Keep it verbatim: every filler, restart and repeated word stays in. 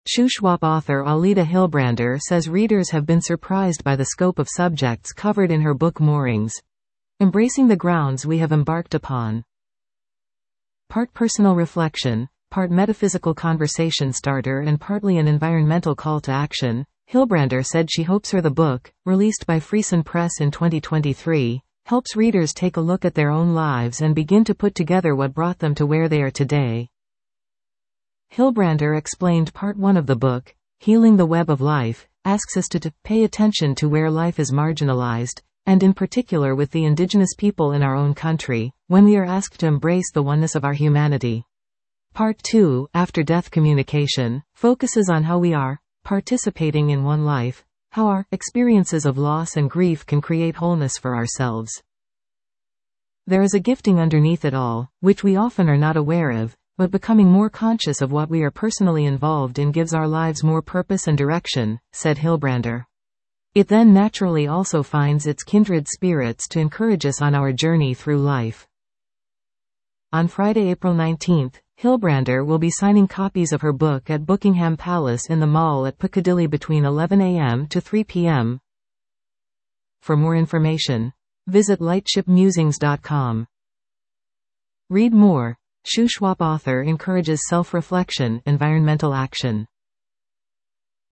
Shuswap author Alida Hillbrander says readers have been surprised by the scope of subjects covered in her book Moorings, Embracing the Grounds We Have Embarked Upon. Part personal reflection, part metaphysical conversation starter and partly an environmental call to action, Hillbrander said she hopes her the book, released by Friesen Press in twenty twenty-three, helps readers take a look at their own lives and begin to put together what brought them to where they are today. Hillbrander explained part one of the book, Healing the Web of Life, asks us to, to pay attention to where life is marginalized, and in particular with the indigenous people in our own country, when we are asked to embrace the oneness of our humanity. Part two, After-Death Communication, focuses on how we are participating in one life, how our experiences of loss and grief can create wholeness for ourselves. There is a gifting underneath it all, which we often are not aware of, but becoming more conscious of what we are personally involved in gives our lives more purpose and direction, said Hillbrander. It then naturally also finds its kindred spirits to encourage us on our journey through life. On Friday, April nineteenth, Hillbrander will be signing copies of her book at Buckingham Palace in the Mall at Piccadilly between eleven a m to three p m For more information, visit lightship musings dot com. Read more. Shuswap author encourages self-reflection, environmental action.